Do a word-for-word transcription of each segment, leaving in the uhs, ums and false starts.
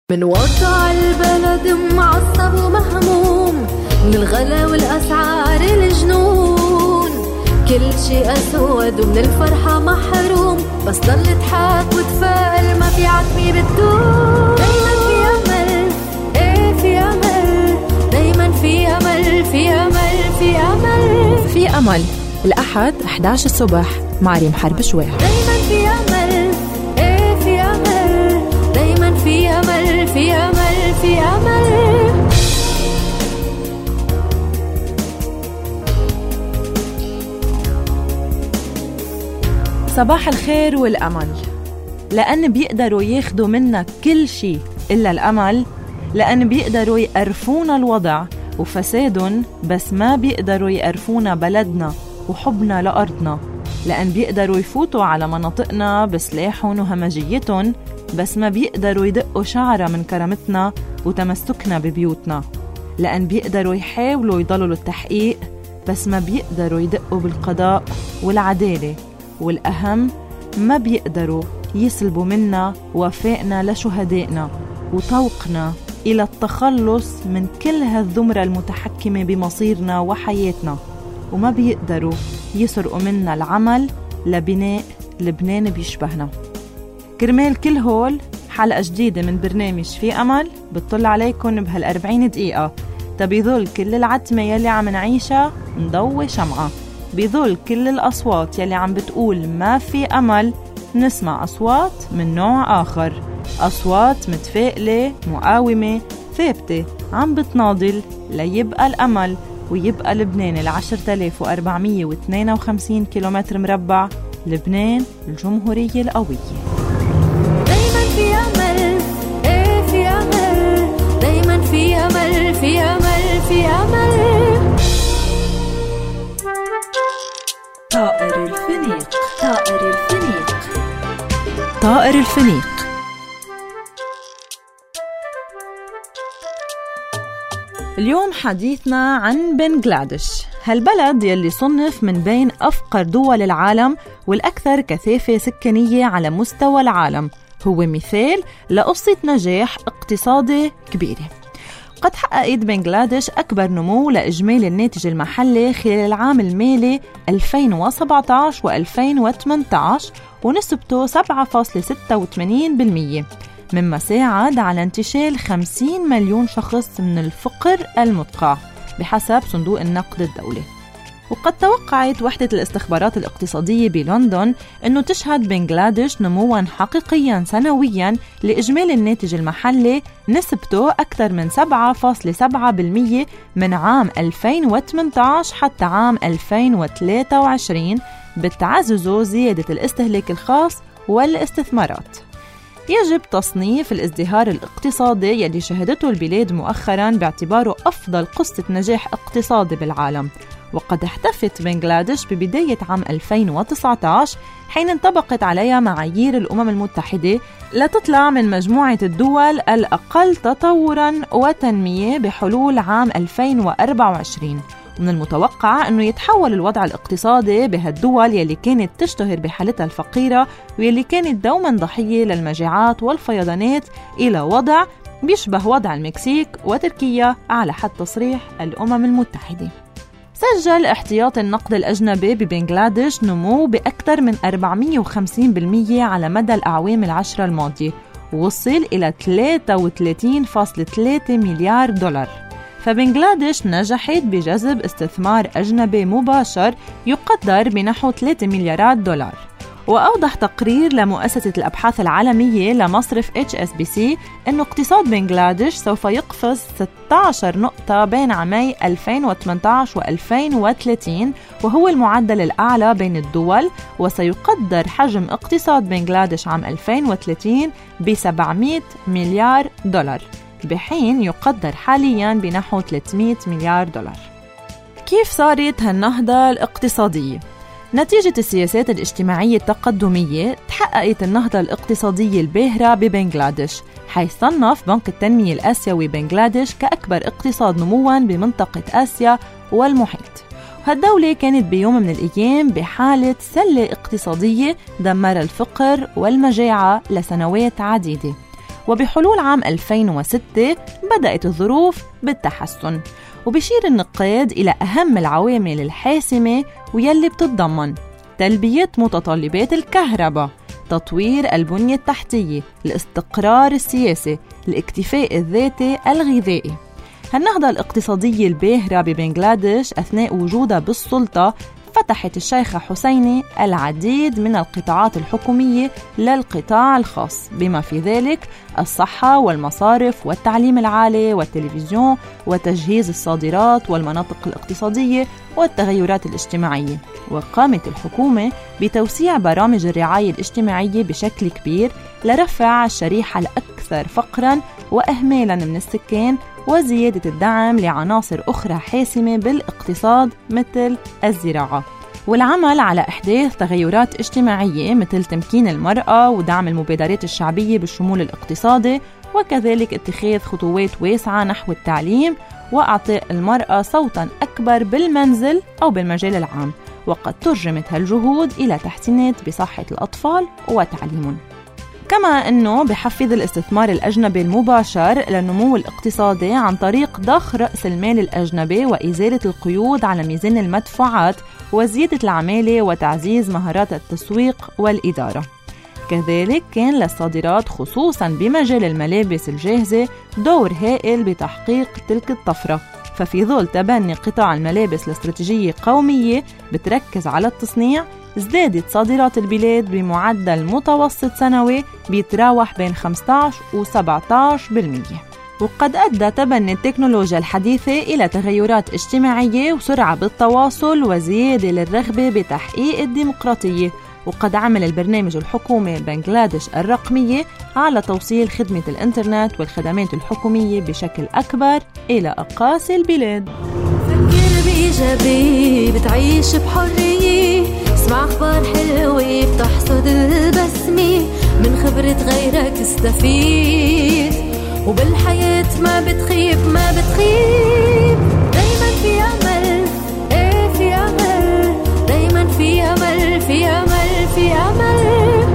من وضع البلد معصب ومهموم، من الغلا والأسعار الجنون، كل شيء أسود ومن الفرحة محروم، بس ضل تضحك وتفائل، ما في عتمي بتدوم. دايما في أمل، ايه في أمل، دايما في أمل، في أمل، في أمل، في أمل. الأحد إحدى عشر الصبح مع ريم حرب شويح. دايما في أمل، ايه في أمل، دايما في أمل، في أمل، في أمل. صباح الخير والأمل، لأن بيقدروا ياخدوا منا كل شيء إلا الأمل، لأن بيقدروا يقرفونا الوضع وفسادن، بس ما بيقدروا يقرفونا بلدنا وحبنا لأرضنا، لأن بيقدروا يفوتوا على مناطقنا بسلاحهم وهمجيتهم، بس ما بيقدروا يدقوا شعرة من كرامتنا وتمسكنا ببيوتنا، لأن بيقدروا يحاولوا يضلوا للتحقيق، بس ما بيقدروا يدقوا بالقضاء والعدالة، والأهم ما بيقدروا يسلبوا منا وفائنا لشهدائنا وطوقنا إلى التخلص من كل هالذمرة المتحكمة بمصيرنا وحياتنا، وما بيقدروا يسرقوا منا العمل لبناء لبنان بيشبهنا. كرمال كل هول حلقة جديدة من برنامج في أمل بتطل عليكم بهالأربعين دقيقة، تبيظل كل العتمة يلي عم نعيشها نضوي شمعة، بيظل كل الأصوات يلي عم بتقول ما في أمل نسمع أصوات من نوع آخر، أصوات متفائلة مقاومة ثابتة عم بتناضل ليبقى الأمل ويبقى لبنان العشرة آلاف وأربعمية واثنين وخمسين كيلومتر مربع، لبنان الجمهورية القوية. دايما في أمل، ايه في أمل، دايما في أمل، في أمل، في أمل. طائر الفنيق، طائر الفنيق، طائر الفنيق. اليوم حديثنا عن بنغلاديش، هالبلد يلي صنف من بين أفقر دول العالم والأكثر كثافة سكانية على مستوى العالم، هو مثال لقصة نجاح اقتصادي كبيرة. قد حققت بنغلاديش أكبر نمو لإجمالي الناتج المحلي خلال العام المالي ألفين وسبعة عشر وألفين وثمانية عشر، ونسبته سبعة فاصلة ستة وثمانين بالمية، مما ساعد على انتشال خمسين مليون شخص من الفقر المدقع بحسب صندوق النقد الدولي. وقد توقعت وحدة الاستخبارات الاقتصادية بلندن أنه تشهد بنغلاديش نمواً حقيقياً سنوياً لإجمالي الناتج المحلي نسبته أكثر من سبعة فاصلة سبعة بالمية من عام ألفين وثمانية عشر حتى عام ألفين وثلاثة وعشرين، بتعزز زيادة الاستهلاك الخاص والاستثمارات. يجب تصنيف الازدهار الاقتصادي يلي شهدته البلاد مؤخراً باعتباره أفضل قصة نجاح اقتصادي بالعالم، وقد احتفت بنغلاديش ببداية عام ألفين وتسعة عشر حين انطبقت عليها معايير الأمم المتحدة لتطلع من مجموعة الدول الأقل تطوراً وتنمية بحلول عام ألفين وأربعة وعشرين. ومن المتوقع أنه يتحول الوضع الاقتصادي بهالدول يلي كانت تشتهر بحالتها الفقيرة ويلي كانت دوما ضحية للمجاعات والفيضانات إلى وضع بيشبه وضع المكسيك وتركيا على حد تصريح الأمم المتحدة. سجل احتياط النقد الأجنبي ببنغلاديش نمو بأكثر من أربعمية وخمسين بالمية على مدى الأعوام العشرة الماضية، ووصل إلى ثلاثة وثلاثين فاصلة ثلاثة مليار دولار. فبنغلاديش نجحت بجذب استثمار أجنبي مباشر يقدر بنحو ثلاثة مليارات دولار. وأوضح تقرير لمؤسسة الأبحاث العالمية لمصرف إتش إس بي سي أنه اقتصاد بنغلاديش سوف يقفز ستة عشر نقطة بين عامي ألفين وثمانية عشر وألفين وثلاثين، وهو المعدل الأعلى بين الدول، وسيقدر حجم اقتصاد بنغلاديش عام ألفين وثلاثين ب سبعمية مليار دولار، بحين يقدر حالياً بنحو ثلاثمية مليار دولار. كيف صارت هالنهضة الاقتصادية؟ نتيجة السياسات الاجتماعية التقدمية تحققت النهضة الاقتصادية الباهرة ببنغلاديش، حيث صنف بنك التنمية الآسيوي بنغلاديش كأكبر اقتصاد نمواً بمنطقة آسيا والمحيط. هالدولة كانت بيوم من الأيام بحالة سلة اقتصادية دمر الفقر والمجاعة لسنوات عديدة، وبحلول عام ألفين وستة بدأت الظروف بالتحسن. وبشير النقاد إلى أهم العوامل الحاسمة واللي بتتضمن تلبية متطلبات الكهرباء، تطوير البنية التحتية، الاستقرار السياسي، الاكتفاء الذاتي الغذائي. هالنهضة الاقتصادية الباهرة ببنغلاديش أثناء وجودها بالسلطة فتحت الشيخة حسيني العديد من القطاعات الحكومية للقطاع الخاص، بما في ذلك الصحة والمصارف والتعليم العالي والتلفزيون وتجهيز الصادرات والمناطق الاقتصادية والتغيرات الاجتماعية. وقامت الحكومة بتوسيع برامج الرعاية الاجتماعية بشكل كبير لرفع الشريحة الأكثر فقراً وإهمالاً من السكان، وزيادة الدعم لعناصر أخرى حاسمة بالاقتصاد مثل الزراعة، والعمل على إحداث تغيرات اجتماعية مثل تمكين المرأة ودعم المبادرات الشعبية بالشمول الاقتصادي، وكذلك اتخاذ خطوات واسعة نحو التعليم وإعطاء المرأة صوتاً أكبر بالمنزل أو بالمجال العام. وقد ترجمت هالجهود إلى تحسينات بصحة الأطفال وتعليمهم. كما أنه بحفز الاستثمار الأجنبي المباشر للنمو الاقتصادي عن طريق ضخ رأس المال الأجنبي وإزالة القيود على ميزان المدفوعات وزيادة العمالة وتعزيز مهارات التسويق والإدارة. كذلك كان للصادرات خصوصاً بمجال الملابس الجاهزة دور هائل بتحقيق تلك الطفرة. ففي ظل تبني قطاع الملابس الاستراتيجية قومية بتركز على التصنيع، ازدادت صادرات البلاد بمعدل متوسط سنوي بيتراوح بين خمسة عشر و سبعة عشر بالمئة. وقد أدى تبني التكنولوجيا الحديثة إلى تغيرات اجتماعية وسرعة بالتواصل وزيادة للرغبة بتحقيق الديمقراطية. وقد عمل البرنامج الحكومي بنغلاديش الرقمية على توصيل خدمة الإنترنت والخدمات الحكومية بشكل أكبر إلى أقاصي البلاد. فكر بإيجابي بتعيش بحرية، اسمع أخبار حلوة بتحصد البسمة، من خبرة غيرك استفيد، وبالحياة ما بتخيب ما بتخيب. دايما في أمل، ايه في أمل، دايما في أمل في أمل في أمل.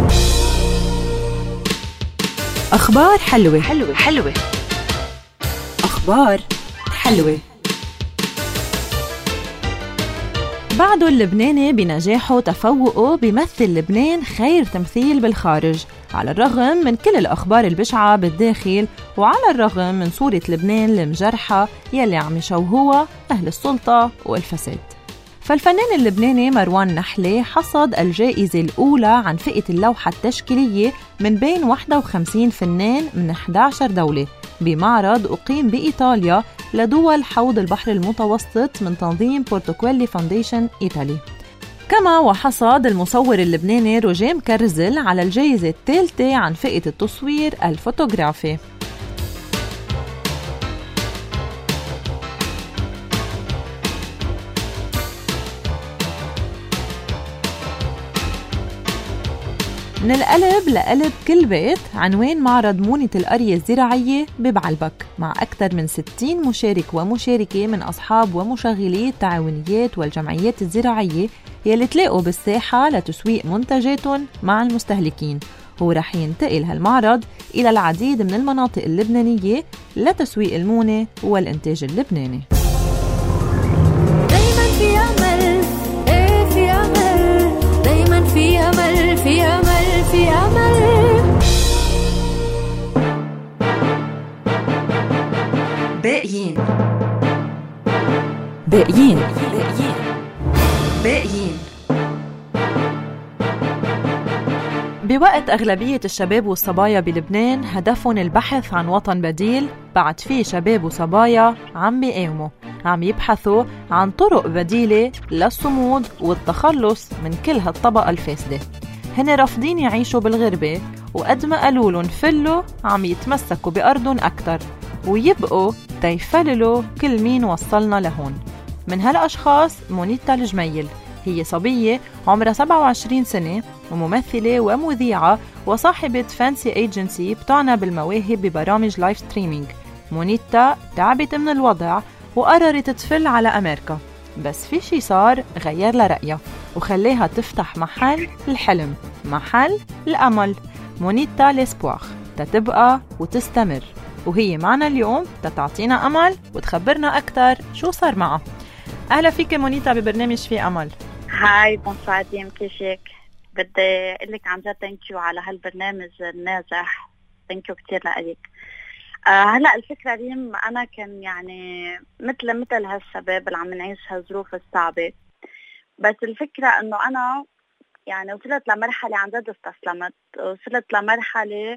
أخبار حلوة حلوة حلوة أخبار حلوة. بعده اللبناني بنجاحه وتفوقه بيمثل لبنان خير تمثيل بالخارج، على الرغم من كل الأخبار البشعة بالداخل، وعلى الرغم من صورة لبنان المجرحة يلي عم يشوهوها أهل السلطة والفساد. فالفنان اللبناني مروان نحلة حصد الجائزة الأولى عن فئة اللوحة التشكيلية من بين واحد وخمسين فنان من إحدى عشرة دولة بمعرض أقيم بإيطاليا لدول حوض البحر المتوسط من تنظيم بورتوكويلي فاونديشن إيطالي. كما وحصد المصور اللبناني روجيه مكرزل على الجائزة الثالثة عن فئة التصوير الفوتوغرافي. من القلب لقلب كل بيت عنوان معرض مونة القرية الزراعية ببعلبك، مع أكثر من ستين مشارك ومشاركة من أصحاب ومشغلي التعاونيات والجمعيات الزراعية يلي تلاقوا بالساحة لتسويق منتجاتهم مع المستهلكين. هو رح ينتقل هالمعرض إلى العديد من المناطق اللبنانية لتسويق المونة والإنتاج اللبناني. دايما في أمل، إيه في أمل، دايما في أمل في أمل في أمل. باقيين باقيين باقيين باقيين. بوقت أغلبية الشباب والصبايا بلبنان هدفهم البحث عن وطن بديل، بعد فيه شباب وصبايا عم بيقاوموا، عم يبحثوا عن طرق بديلة للصمود والتخلص من كل هالطبقة الفاسدة. هن رافضين يعيشوا بالغربة، وقد ما قالوا لهم فلوا عم يتمسكوا بأرضهم أكتر ويبقوا تيفللوا كل مين وصلنا لهون. من هالأشخاص مونيتا الجميل، هي صبية عمرها سبعة وعشرين سنة وممثلة ومذيعة وصاحبة فانسي ايجنسي بتعنى بالمواهب ببرامج لايف ستريمينج. مونيتا تعبت من الوضع وقررت تفل على أمريكا، بس في شي صار غير لها رأيها وخليها تفتح محل الحلم، محل الأمل، مونيتا ليسبواغ، تتبقى وتستمر، وهي معنا اليوم تتعطينا أمل وتخبرنا أكتر شو صار معها. أهلا فيك مونيتا ببرنامج في أمل. هاي بونسوار ديم، كيفك؟ بدي أقول لك عن جد ثانك يو على هالبرنامج الناجح، ثانك يو كثير لك. آه هلا الفكرة ريم، أنا كان يعني مثل مثل هالشباب اللي عم نعيش هالظروف الصعبة، بس الفكرة إنه أنا يعني وصلت لمرحلة عن جد استسلمت، وصلت لمرحلة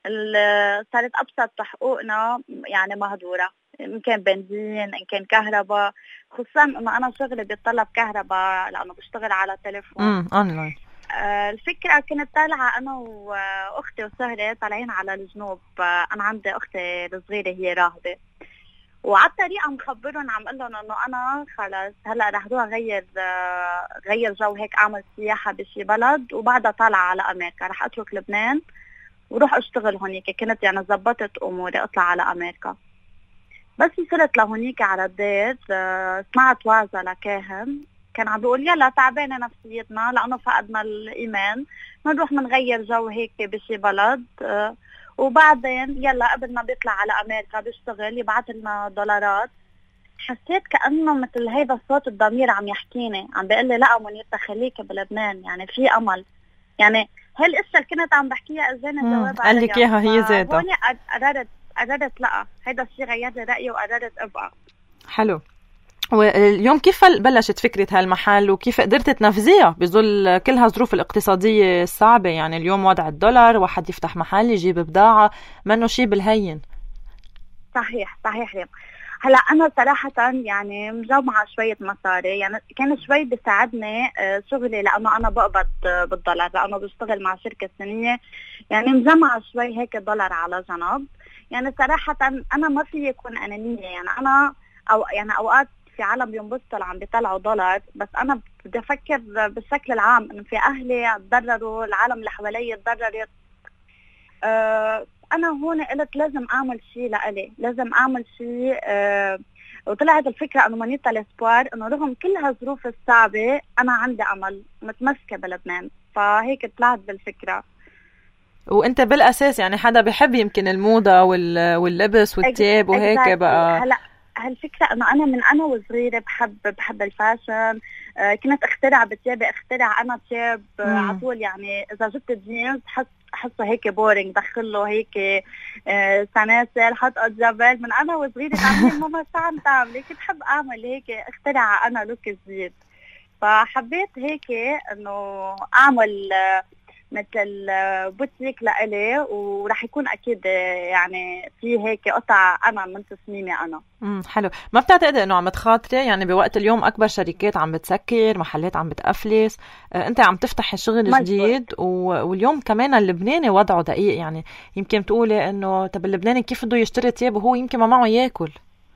صارت أبسط حقوقنا يعني مهدورة، إن كان بنزين إن كان كهرباء، خصوصا إنه أنا شغلي بيتطلب كهرباء لأنه بشتغل على تليفون. امم أونلاين. آه الفكرة كنت طالعة أنا وأختي وسهرة طالعين على الجنوب. آه أنا عندي أختي الصغيرة هي راهبة، وعلى الطريقة مخبرهم عم قلن إنه أنا خلص هلا رح روح غير آه غير جو هيك، أعمل سياحة بشي بلد، وبعدها طالعة على أمريكا، رح أترك لبنان وروح أشتغل هونيك. كنت يعني زبطت أموري أطلع على أمريكا. بس وصلت لهونيك على الدير آه سمعت وعظة لكاهن كان عم بيقول يلا تعبانة نفسيتنا لأنه فقدنا الإيمان، منروح منغير جو هيك بشي بلد، آه وبعدين يلا قبل ما بيطلع على أمريكا بيشتغل يبعث لنا دولارات. حسيت كأنه مثل هيدا الصوت الضمير عم يحكيني، عم بيقول لي لا مونيتا خليك بلبنان، يعني في أمل. يعني هالقصة اللي كنت عم بحكيها أجاني جواب قال لك إياها هي زيادة. هوني قررت قررت لا هيدا الشيء غير لي رأيي وقررت أبقى. حلو. واليوم كيف بلشت فكرة هالمحل وكيف قدرت تنفذيها بظل كل هالظروف الاقتصادية الصعبة؟ يعني اليوم وضع الدولار، واحد يفتح محل يجيب بضاعة منه شيء بالهين. صحيح صحيح ريم. هلا أنا صراحة يعني مجمعة شوية مصاري، يعني كان شوي بيساعدني شغلي لأنه أنا بقبض بالدولار لأنه بشتغل مع شركة صينية، يعني مجمعة شوي هيك دولار على جنب. يعني صراحة أنا ما في يكون أنانية، يعني أنا أو يعني أوقات في عالم بينبسطوا عم بيطلعوا دولار، بس أنا بدي أفكر بالشكل العام إنه في أهلي تضرروا، العالم اللي حوالي تضررت. أه أنا هون قلت لازم أعمل شيء لإلي، لازم أعمل شيء. أه وطلعت الفكرة إنه مونيتا الإسبوار، إنه رغم كل هالظروف الصعبة أنا عندي أمل، متمسكة بلبنان، فهيك طلعت بالفكرة. وانت بالاساس يعني حدا بحب يمكن الموضة واللبس والتياب وهيك بقى. هلا هالفكرة انه انا من انا وصغيرة بحب بحب الفاشن. آه كنت اخترع بتيابي، اخترع انا تياب آه على طول. يعني اذا جبت جينز حس حسه هيك بورينج، دخله هيك آه سناسل، حط جبل. من انا وصغيرة تعمل ماما شو عم تعملي؟ كنت بحب اعمل هيك، اخترع انا لوك جديد. فحبيت هيك انه اعمل آه مثل بوتيك لإلي، ورح يكون أكيد يعني في هيك قطع أنا من تصميمي أنا. امم حلو. ما بتعتقدي إنه عم تخاطري يعني بوقت اليوم أكبر شركات عم بتسكر، محلات عم بتقفلس، آه أنت عم تفتح شغل جديد، واليوم كمان اللبناني وضعه دقيق، يعني يمكن تقولي إنه طب اللبناني كيف بده يشتري تياب وهو يمكن ما معه ياكل؟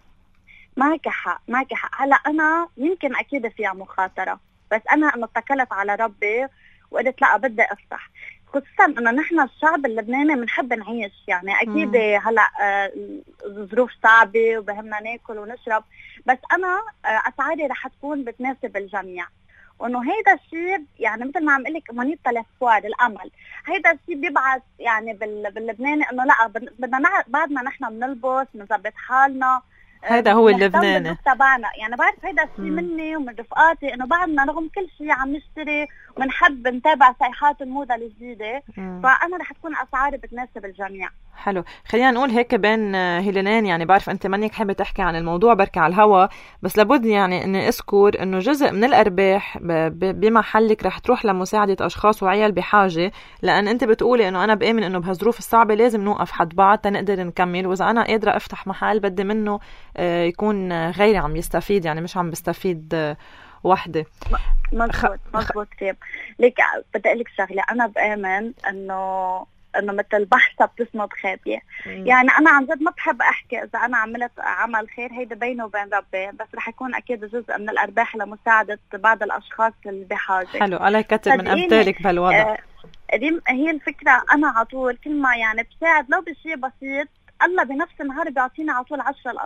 معك حق معك حق. هلا أنا يمكن أكيد فيها مخاطرة، بس أنا أنا اتكلت على ربي وقلت لا بدي افتح، خصوصا انه نحن الشعب اللبناني بنحب نعيش. يعني اكيد مم. هلا ظروف صعبه وبهمنا ناكل ونشرب، بس انا اسعاري رح تكون بتناسب الجميع. وانه هيدا الشيء يعني مثل ما عم اقول لك مونيتا الاسبوار الامل، هيدا الشيء بيبعث يعني باللبناني انه لا بدنا بعد ما نحن بنلبس بنظبط حالنا. هيدا هو اللبناني تبعنا. يعني بعرف هيدا الشيء مني ومن رفقاتي انه بعدنا رغم كل شيء عم نشتري وبنحب نتابع صيحات الموضه الجديده، فانا رح تكون اسعاري بتناسب الجميع. حلو. خلينا نقول هيك بين هيلينين، يعني بعرف انت منك حابه تحكي عن الموضوع بركي على الهوا، بس لابد يعني اني اذكر انه جزء من الارباح بمحلك رح تروح لمساعده اشخاص وعيال بحاجه، لان انت بتقولي انه انا بامن انه بهالظروف الصعبه لازم نوقف حد بعض تنقدر نكمل، واذا انا قادره افتح محل بدي منه يكون غيري عم يستفيد، يعني مش عم بستفيد وحده. مزبوط مزبوط كتير. ليك بدي اقول لك شغله، انا بامن انه انه مثل بحثة بتسند خابية. يعني انا عن جد ما بحب احكي اذا انا عملت عمل خير، هيدا بينه وبين ربي، بس رح يكون اكيد جزء من الارباح لمساعدة بعض الاشخاص اللي بحاجة. حلو. الله يكتر من امثالك بهالوضع. آه هي الفكرة، انا على طول كل ما يعني بساعد لو بشيء بسيط، الله بنفس النهار بيعطينا على طول عشرة الاضعاف.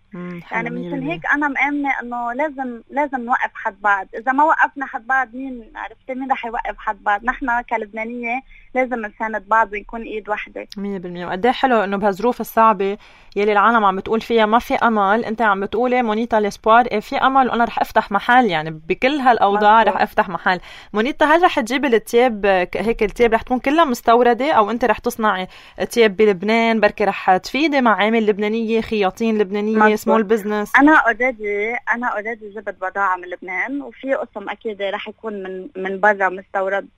يعني مشان هيك أنا مآمنة إنه لازم لازم نوقف حد بعض. إذا ما وقفنا حد بعض مين عرفت مين رح يوقف حد بعض؟ نحن كلبنانية لازم نساند بعض ونكون إيد واحدة. مية بالمية. وقديه حلو إنه بهالظروف الصعبة يلي العالم عم بتقول فيها ما في أمل، أنت عم بتقولي مونيتا ليسبوار في أمل وأنا رح أفتح محل، يعني بكل هالأوضاع رح أفتح محل. مونيتا هل رح تجيب التياب هيك التياب رح تكون كلها مستوردة أو أنت رح تصنعي تياب بلبنان؟ بركي رح تفيدي مع عامل لبنانية، خياطين لبنانية، سمول بزنس. أنا أوريدي أنا أوريدي جبت بضاعة من لبنان، وفي قسم أكيد رح يكون من من برا مستورد،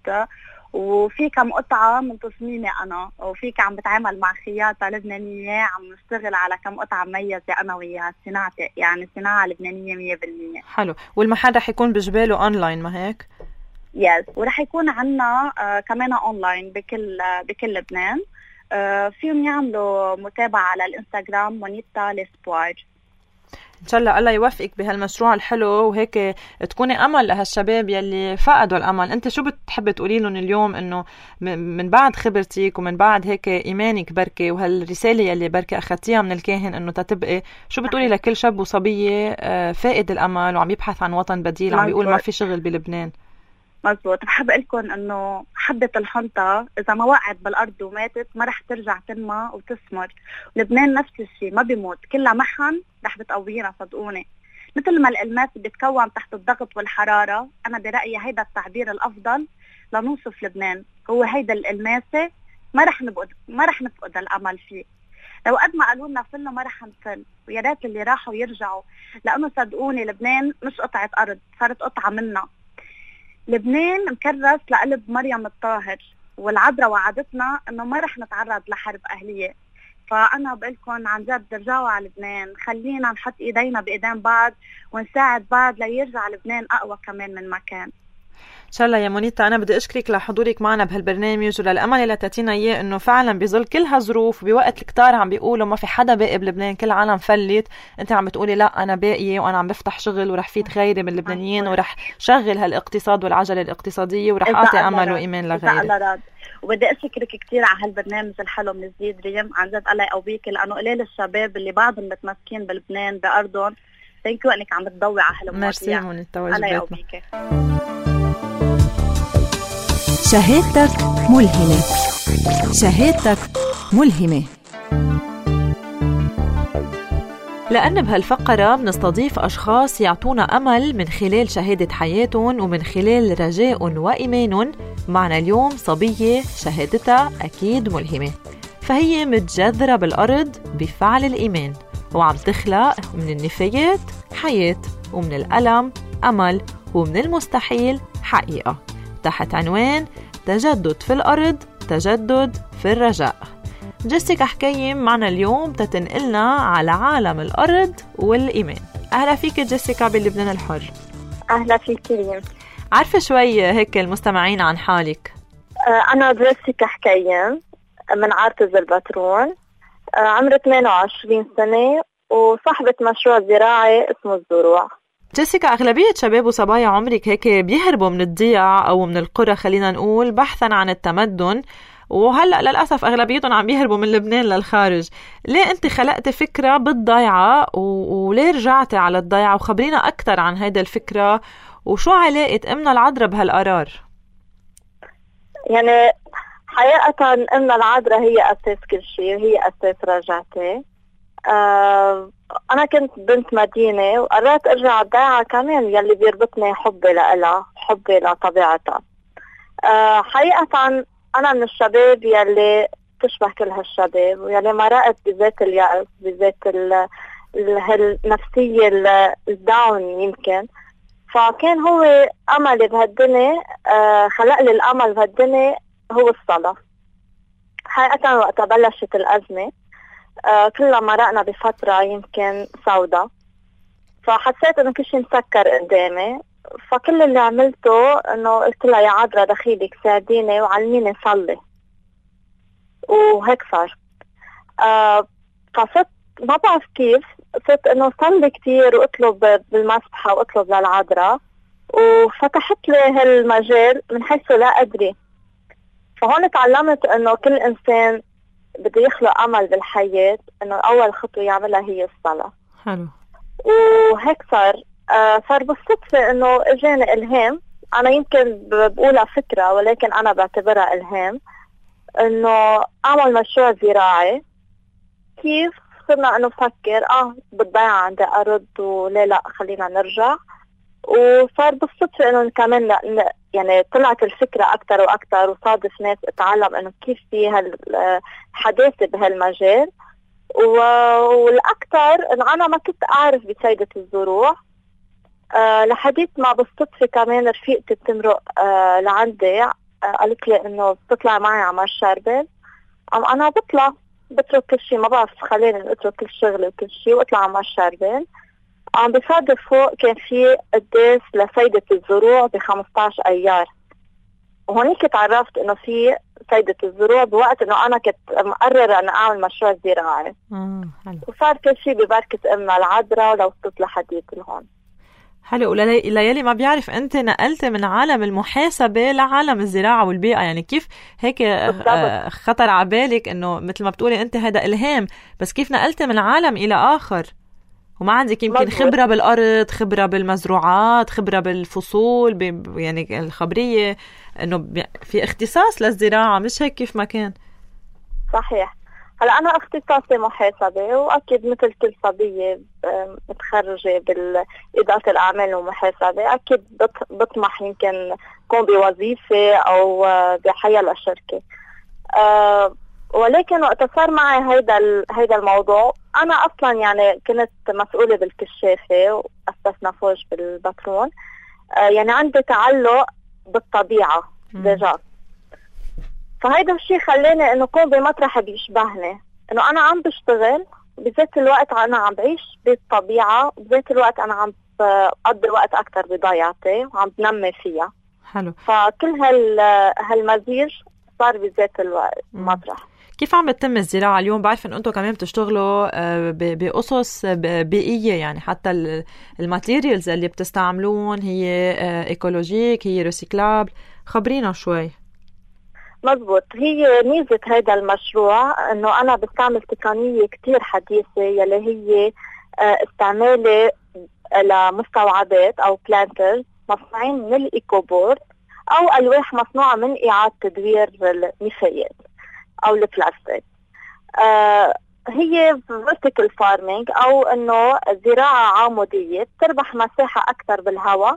وفي كم قطعة من تصميمي أنا، وفي عم بتعامل مع خياطة لبنانية، عم نشتغل على كم قطعة مميزة أنا وياها، صناعتي يعني صناعة لبنانية مية بالمية. حلو. والمحل رح يكون بجباله أونلاين ما هيك؟ يس. ورح يكون عنا آه كمان أونلاين بكل آه بكل لبنان. آه فيهم يعملوا متابعة على الإنستغرام مونيتا ليسبوار. إن شاء الله الله يوفقك بهالمشروع الحلو، وهيك تكوني أمل لهالشباب يلي فقدوا الأمل. أنت شو بتحب تقولي لهم اليوم إنه من بعد خبرتك ومن بعد هيك إيمانك بركة وهالرسالة يلي بركة أخذتيها من الكاهن إنه تتبقي، شو بتقولي لكل شاب وصبية فاقد الأمل وعم يبحث عن وطن بديل، عم بيقول ما في شغل بلبنان؟ مزبوط. بحب لكم انه حبة الحنطة اذا ما وقعت بالارض وماتت ما رح ترجع تنمى وتثمر. لبنان نفس الشيء، ما بيموت، كلها محن رح بتقوينا صدقوني. مثل ما الالماس بيتكون تحت الضغط والحرارة، انا برأيي هيدا التعبير الافضل لنوصف لبنان، هو هيدا الالماسة ما رح نفقد ما رح نفقد الامل فيه. لو قد ما قالوا لنا فلنا ما رح نفل، ويا ريت اللي راحوا يرجعوا، لانه صدقوني لبنان مش قطعة ارض، صارت قطعة منا. لبنان مكرس لقلب مريم الطاهر، والعذراء وعدتنا انه ما رح نتعرض لحرب اهليه. فانا بقول لكم عن جد رجعوا على لبنان، خلينا نحط ايدينا بايدين بعض ونساعد بعض ليرجع لبنان اقوى كمان من مكان. إن شاء الله يا مونيتا. أنا بدي أشكرك لحضورك معنا بهالبرنامج وللأمل اللي تعطينا إياه إنه فعلا بظل كل هالظروف بوقت الكتار عم بيقولوا ما في حدا باقي بلبنان، كل العالم فلت، أنت عم بتقولي لا أنا باقية وأنا عم بفتح شغل ورح فيد غيري من اللبنانيين ورح شغل هالاقتصاد والعجلة الاقتصادية ورح أعطي أمل وإيمان لغيري. وبدي أشكرك كتير على هالبرنامج الحلو من جديد ريم، عن جد الله يقويك، لأنه قليل الشباب اللي بعضهم متمسكين بلبنان بأرضهم. ثانك يو إنك عم تضوي على هالمواضيع. ميرسي مونيتا، الله يقويك. شهادتك ملهمة. شهادتك ملهمة. لأن بهالفقرة بنستضيف أشخاص يعطونا أمل من خلال شهادة حياتهم ومن خلال رجاء وإيمان. معنا اليوم صبية شهادتها أكيد ملهمة، فهي متجذرة بالأرض بفعل الإيمان وعم تخلق من النفايات حياة، ومن الألم أمل، ومن المستحيل حقيقة، تحت عنوان تجدد في الأرض، تجدد في الرجاء. جيسيكا حكيم معنا اليوم تتنقلنا على عالم الأرض والإيمان. أهلا فيك جيسيكا بلبنان الحر. أهلا فيك ريم. عارفة شوي هيك المستمعين عن حالك؟ أنا جيسيكا حكيم من عارتز البترون، عمري ثمانية وعشرين سنة وصاحبة مشروع زراعي اسمه الزروع. جيسيكا، أغلبية شباب وصبايا عمرك هيك بيهربوا من الضياع أو من القرى خلينا نقول بحثا عن التمدن، وهلأ للأسف أغلبيتهم عم بيهربوا من لبنان للخارج. ليه أنت خلقتي فكرة بالضيعة و... وليه رجعتي على الضيعة؟ وخبرينا أكتر عن هيدا الفكرة، وشو علاقة أمنا العذراء بهالقرار؟ يعني حقيقة أمنا العذراء هي أساس كل شيء، هي أساس رجعتي. آه أنا كنت بنت مدينة وقررت أرجع على الضيعة كمان، يلي بيربطني حبي لها، حبي لطبيعتها. آه حقيقة أنا من الشباب يلي تشبه كل هالشباب، ويلي مرقت بذات اليأس، بذات النفسية الداون يمكن. فكان هو أملي بهالدنيا، آه خلق لي الأمل بهالدنيا هو الصلاة. حقيقة وقت بلشت الأزمة آه كلنا مرقنا بفترة يمكن سوداء، فحسيت انه كل شيء مسكر قدامي. فكل اللي عملته انه قلت لها يا عذراء دخيلك ساعديني وعلميني صلي، وهيك صار. آه فصرت ما بعرف كيف صرت انه صلي كتير واطلب بالمسبحة واطلب للعذراء، وفتحت لي هالمجال من حيث لا ادري. فهون تعلمت انه كل انسان بده يخلق أمل بالحياة، إنه أول خطوة يعملها هي الصلاة. حلو. وهيك صار آه صار بالصدفة انه اجاني الهام، انا يمكن بقولها فكرة ولكن انا بعتبرها الهام، انه اعمل مشروع زراعي. كيف صرنا انه نفكر اه بالضيعة عندي ارض وليه لا خلينا نرجع، وصار بالصدفة انه كمان ن... يعني طلعت الفكرة اكتر واكتر، وصادف ناس اتعلم انه كيف في هالحداثة بهالمجال. والاكثر انه انا ما كنت اعرف بصيدة الزروع أه لحديت ما بالصدفة كمان رفيقتي بتمرق أه لعندي أه قالت لي انه بتطلع معي على مارشاربل. أم انا بطلع بترك كل شيء، ما بعرف خليني اترك كل شغلي وكل شيء واطلع على مارشاربل. عم بصادف فوق كان في قداس لصيدة الزروع ب خمسطعش ايار، وهونيك تعرفت انه في صيدة الزروع بوقت انه انا كنت مقررة ان اعمل مشروع زراعي. وصار كل شيء ببركة امنا العذراء لو وصلت لحديث هون. حلو. وليالي ما بيعرف انت نقلت من عالم المحاسبة لعالم الزراعة والبيئة، يعني كيف هيك بالضبط. خطر على بالك انه مثل ما بتقولي انت هذا الهام، بس كيف نقلت من عالم الى اخر وما عندك يمكن مزبوط. خبرة بالارض، خبرة بالمزروعات، خبرة بالفصول، ب... يعني الخبرية انه في اختصاص للزراعة، مش هيك كيف ما كان. صحيح. هلا انا اختصاصي محاسبه، واكيد مثل كل صبيه متخرجه بالاداره الاعمال والمحاسبه اكيد بطمح يمكن كون بوظيفه او بحياة الشركه. أه ولكن وقت صار معي هيدا هيدا الموضوع، انا اصلا يعني كنت مسؤوله بالكشافه واسسنا فوج بالبترون. أه يعني عندي تعلق بالطبيعه ديجا، فهيدا الشيء خلاني انه كون بمطرح بيشبهني، انه انا عم بشتغل بذات الوقت انا عم بعيش بالطبيعه، بذات الوقت انا عم بقضي وقت اكثر بضيعتي وعم بنمي فيها. حلو. فكل هال هالمزيج صار بذات الوقت مطرح. كيف عم بتتم الزراعه اليوم؟ بعرف ان انتم كمان بتشتغلوا بقصص بيئيه، يعني حتى الماتيريالز اللي بتستعملون هي ايكولوجيك، هي ريسيكلابل، خبرينا شوي. مزبوط. هي ميزة هذا المشروع انه انا بستعمل تقنية كتير حديثة يلي هي استعمالي لمستوعبات او بلانترز مصنوعين من الايكوبورد او الواح مصنوعة من اعادة تدوير النفايات او البلاستيك. آه هي vertical farming او انه زراعة عمودية بتربح مساحة اكثر بالهواء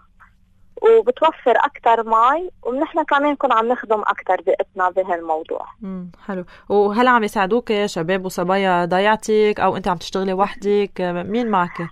وبتوفر أكتر ماي، ونحن كمان نكون عم نخدم أكتر بيئتنا بهالموضوع. امم حلو. وهل عم يساعدوك شباب وصبايا ضيعتك أو أنت عم تشتغلي وحدك؟ مين معك؟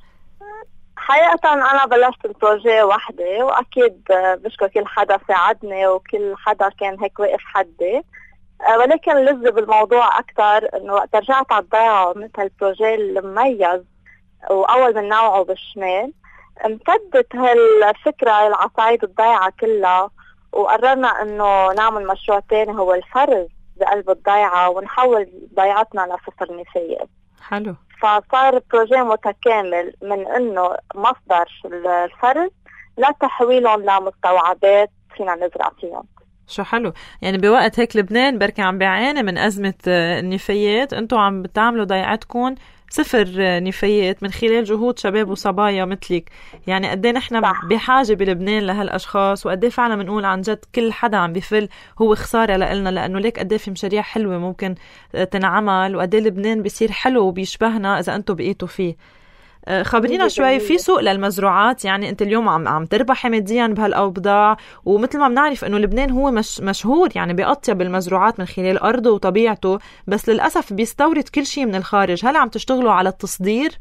حقيقة أنا بلشت البروجي وحدي، وأكيد بشكر كل حدا ساعدني وكل حدا كان هيك واقف حدي، ولكن لذ بالموضوع أكتر إنه وقت رجعت على الضيعة مثل البروجي المميز وأول من نوعه بالشمال، امتدت هالفكرة على صعيد الضيعة كلها، وقررنا انه نعمل مشروع تاني هو الفرز بقلب الضيعة ونحول ضيعتنا لصفر نفايات. حلو. فصار بروجي متكامل من انه مصدر الفرز لتحويلهم لمستوعبات فينا نزرع فيهم. شو حلو. يعني بوقت هيك لبنان بركي عم بيعاني من أزمة النفايات، انتوا عم بتعملوا ضيعتكم صفر نفايات من خلال جهود شباب وصبايا مثلك. يعني قد ايه نحن بحاجه بلبنان لهالاشخاص، وقد ايه فعلا بنقول عن جد كل حدا عم بيفل هو خساره لنا، لانه ليك قد ايه في مشاريع حلوه ممكن تنعمل، وقد ايه لبنان بيصير حلو وبيشبهنا اذا انتم بقيتوا فيه. خبرينا شوي في سوق للمزروعات، يعني انت اليوم عم عم تربحي ماديا بهالاوضاع، ومثل ما بنعرف انه لبنان هو مش مشهور يعني بأطيب المزروعات من خلال ارضه وطبيعته، بس للاسف بيستورد كل شيء من الخارج. هل عم تشتغلوا على التصدير؟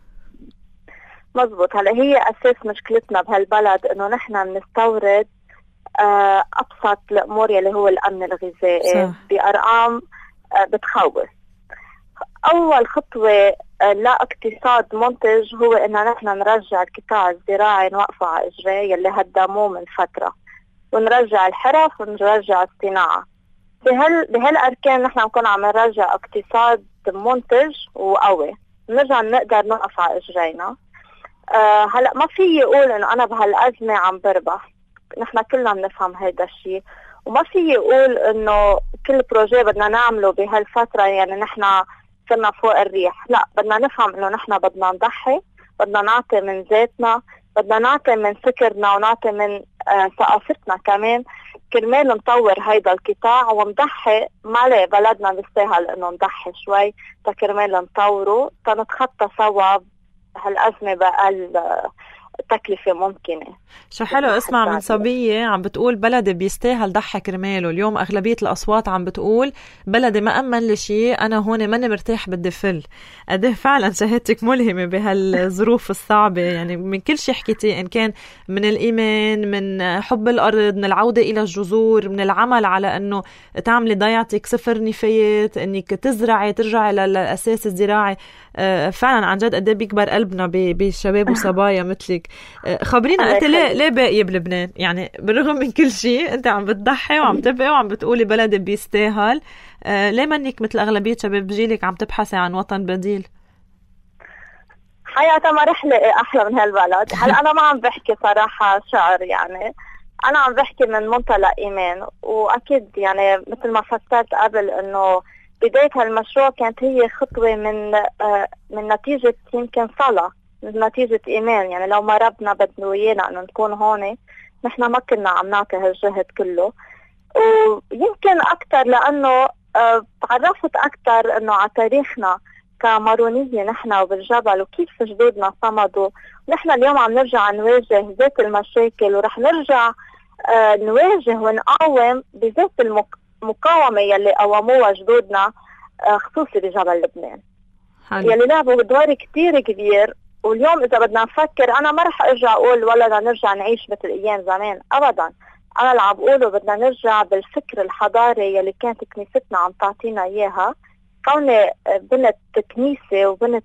مزبوط. هلا هي اساس مشكلتنا بهالبلد انه نحن بنستورد ابسط الامور اللي هو الامن الغذائي بارقام بتخوف. أول خطوة لاقتصاد منتج هو إن نحن نرجع القطاع الزراعي نوقفه على إجريه يلي هدموه من فترة، ونرجع الحرف ونرجع الصناعة. بهال بهالأركان نحن نكون عم نرجع اقتصاد منتج وقوي، نرجع نقدر نوقف على إجرينا. أه هلأ ما في يقول إنه أنا بهالأزمة عم بربح، نحن كلنا بنفهم هيدا الشيء، وما في يقول إنه كل بروجي بدنا نعمله بهالفترة يعني نحن كنا فوق الريح. لا، بدنا نفهم انه نحن بدنا نضحي، بدنا نعطي من ذاتنا، بدنا نعطي من فكرنا ونعطي من آه ثقافتنا كمان كرمال نطور هيدا القطاع ونضحي. مالي بلدنا بيستاهل انه نضحي شوي تكرمال نطوره تنتخطى سوا هالأزمة بأقل تكلفة ممكنة. شو حلو اسمع من صبية عم بتقول بلدي بيستاهل ضحي كرماله. اليوم أغلبية الأصوات عم بتقول بلدي ما أمن لي شيء، أنا هون ماني مرتاح بدي فل. قده فعلا شهادتك ملهمة بهالظروف الصعبة، يعني من كل شيء حكيتي، إن كان من الإيمان، من حب الأرض، من العودة إلى الجذور، من العمل على أنه تعملي ضيعتك صفر نفايات، أنك تزرعي ترجعي للأساس الزراعي. فعلا عن جد قده بيكبر قلبنا بشباب وصبايا مثلك. خبرينا انت ليه ليه باقيه بلبنان؟ يعني بالرغم من كل شيء انت عم بتضحي وعم تبقي وعم بتقولي بلدي بيستاهل، آه ليه منك مثل اغلبيه شباب جيلك عم تبحثي عن وطن بديل؟ حقيقة ما رح لاقي احلى من هالبلد. هلا انا ما عم بحكي صراحه شعر، يعني انا عم بحكي من منطلق ايمان. واكيد يعني مثل ما فسرت قبل انه بدايه هالمشروع كانت هي خطوه من آه من نتيجه يمكن صلاه، من نتيجة إيمان. يعني لو ما ربنا بدنا ويانا أنه نكون هون نحن ما كنا عم نعطي هالجهد كله. ويمكن أكتر لأنه آه تعرفت أكتر أنه على تاريخنا كمارونية نحن وبالجبل وكيف جدودنا صمدوا. نحن اليوم عم نرجع نواجه ذات المشاكل ورح نرجع آه نواجه ونقاوم بذات المقاومة يلي قوموها جدودنا آه خصوصي بجبل لبنان حلو. يلي لعبوا دور كتير كبير. واليوم إذا بدنا نفكر أنا ما رح أرجع أقول ولا بدنا نرجع نعيش مثل أيام زمان أبدا. أنا اللي عم بقوله بدنا نرجع بالفكر الحضاري يلي كانت كنيستنا عم تعطينا إياها. كوني بنت كنيسة وبنت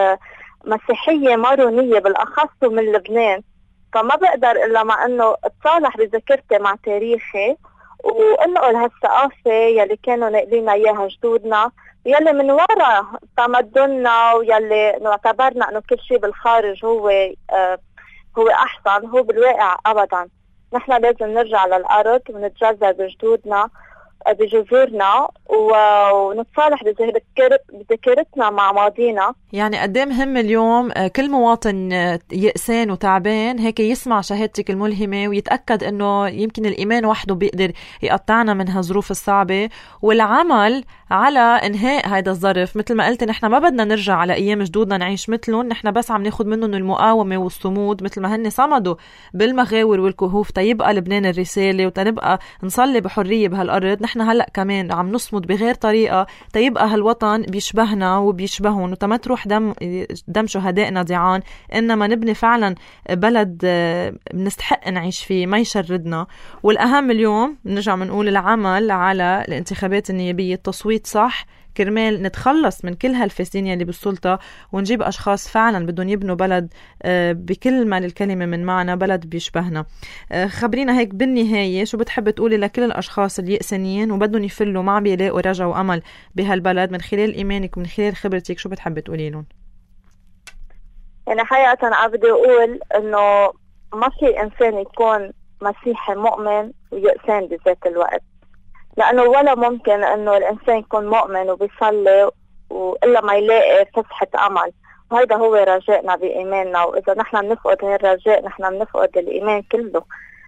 مسيحية مارونية بالأخص من لبنان، فما بقدر إلا مع أنه اتصالح بذاكرتي مع تاريخي وانقل هالثقافة يلي كانوا ناقلين إياها جدودنا، يلي من وراء تمدننا ويلي نعتبرنا انه كل شيء بالخارج هو آه هو احسن. هو بالواقع ابدا. نحن لازم نرجع للارض ونتجذر بجدودنا بجذورنا ونتصالح بذاكرتنا مع ماضينا. يعني قد ايه مهم اليوم كل مواطن يأسان وتعبان هيك يسمع شهادتك الملهمة ويتأكد انه يمكن الإيمان وحده بيقدر يقطعنا من هالظروف الصعبة، والعمل على انهاء هذا الظرف. مثل ما قلت نحن ما بدنا نرجع على ايام جدودنا نعيش مثلهم، نحن بس عم ناخد منهم المقاومة والصمود مثل ما هن صمدوا بالمغاور والكهوف تيبقى لبنان الرسالة وتنبقى نصلي بحرية بهالأرض. نحن هلأ كمان عم نصمد بغير طريقة تيبقى هالوطن بيشبهنا وبيشبهون وتما تروح دم دم شهدائنا ضيعان، إنما نبني فعلا بلد بنستحق نعيش فيه ما يشردنا. والأهم اليوم نرجع منقول العمل على الانتخابات النيابية، التصويت صح كرمال نتخلص من كل هالفاسدين اللي بالسلطة ونجيب أشخاص فعلا بدهم يبنوا بلد بكل ما للكلمة من معنى بلد بيشبهنا. خبرينا هيك بالنهاية شو بتحب تقولي لكل الأشخاص اللي يأسنين وبدهم يفلوا ما عم بيلاقوا رجع وأمل بهالبلد من خلال إيمانك ومن خلال خبرتك؟ شو بتحب تقولي لهم؟ يعني حقيقة أنا بدي أقول إنه ما في إنسان يكون مسيحي مؤمن ويأسان بذات الوقت، لأنه ولا ممكن أنه الإنسان يكون مؤمن وبيصلي وإلا ما يلاقي فسحة أمل. وهذا هو رجائنا بإيماننا، وإذا نحن بنفقد هذا الرجاء نحن بنفقد الإيمان كله.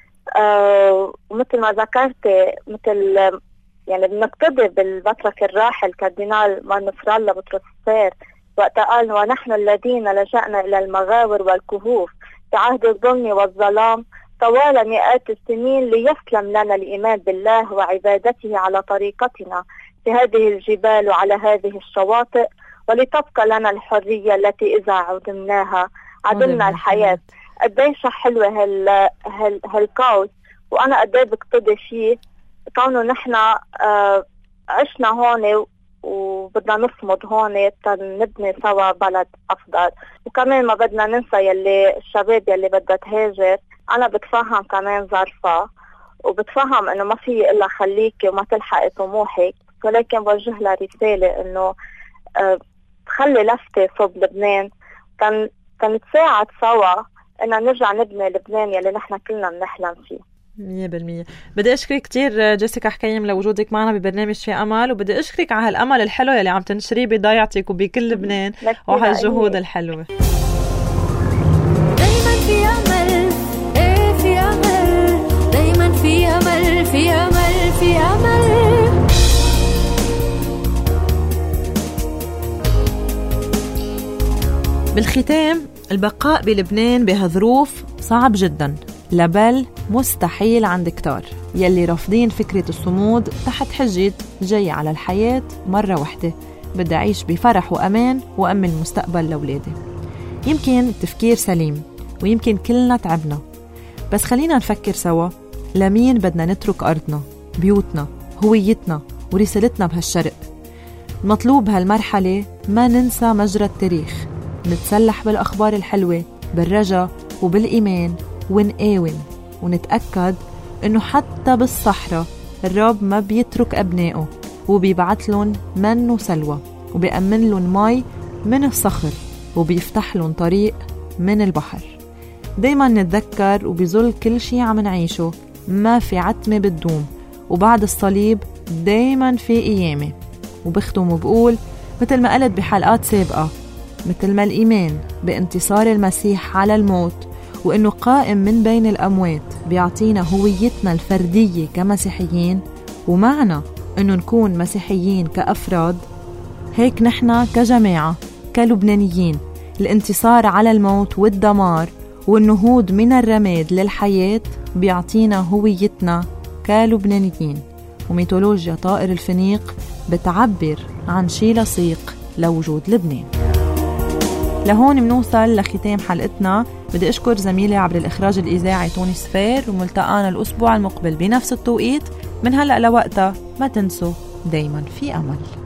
آه ومثل ما ذكرت مثل يعني بنقتضي بالبطرك الراحل كاردينال مارنفرالا بطرس الثاني وقت قال ونحن الذين لجأنا إلى المغاور والكهوف في عهد الظلم والظلام طوال مئات السنين ليسلم لنا الإيمان بالله وعبادته على طريقتنا في هذه الجبال وعلى هذه الشواطئ، ولتبقى لنا الحرية التي إذا عدمناها عدمنا الحياة. قديش حلوة هال هال هالقول، وأنا قديش بقتضي فيه كونه نحن آه عشنا هون وبدنا نصمد هون تنبني سوا بلد أفضل. وكمان ما بدنا ننسى يلي الشباب يلي بدها تهاجر، أنا بتفهم كمان ظرفها وبتفهم إنه ما في إلا خليكي وما تلحقي طموحك، ولكن بوجه لها رسالة إنه أه تخلي لفتة صوب لبنان تن تنتساعد سوا إن نرجع نبني لبنان يلي نحن كلنا بنحلم فيه. مية بالمية. بدي أشكرك كتير جيسيكا حكيم لوجودك معنا ببرنامج في أمل، وبدي أشكرك على هالأمل الحلو يلي عم تنشريه بضيعتك وبكل لبنان وهالجهود الحلوة. دايما في أمل، إيه في أمل، دايما في أمل، في أمل، في أمل. بالختام، البقاء بلبنان بهالظروف صعب جدا، لبل مستحيل عند كتار يلي رافضين فكرة الصمود تحت حجة جاي على الحياة مرة واحدة، بدي أعيش بفرح وأمان وأمن المستقبل لأولادي. يمكن التفكير سليم ويمكن كلنا تعبنا، بس خلينا نفكر سوا، لمين بدنا نترك أرضنا، بيوتنا، هويتنا ورسالتنا بهالشرق؟ المطلوب هالمرحلة ما ننسى مجرى التاريخ، نتسلح بالأخبار الحلوة بالرجا وبالإيمان، ونقاوم ونتأكد إنه حتى بالصحراء الرب ما بيترك أبنائه، وبيبعت لهم من وسلوى، وبيأمن لهم مي من الصخر، وبيفتح لهم طريق من البحر. دايما نتذكر وبيظل كل شي عم نعيشه ما في عتمة بتدوم، وبعد الصليب دايما في قيامة. وبختم وبقول مثل ما قلت بحلقات سابقة، مثل ما الإيمان بانتصار المسيح على الموت وإنه قائم من بين الأموات بيعطينا هويتنا الفردية كمسيحيين، ومعنا إنه نكون مسيحيين كأفراد، هيك نحنا كجماعة كلبنانيين الانتصار على الموت والدمار والنهوض من الرماد للحياة بيعطينا هويتنا كلبنانيين. وميثولوجيا طائر الفينيق بتعبر عن شي لصيق لوجود لبنان. لهون منوصل لختام حلقتنا. بدي أشكر زميلي عبر الإخراج الإذاعي توني سفير، وملتقانا الأسبوع المقبل بنفس التوقيت. من هلأ لوقتها ما تنسوا دايما في أمل.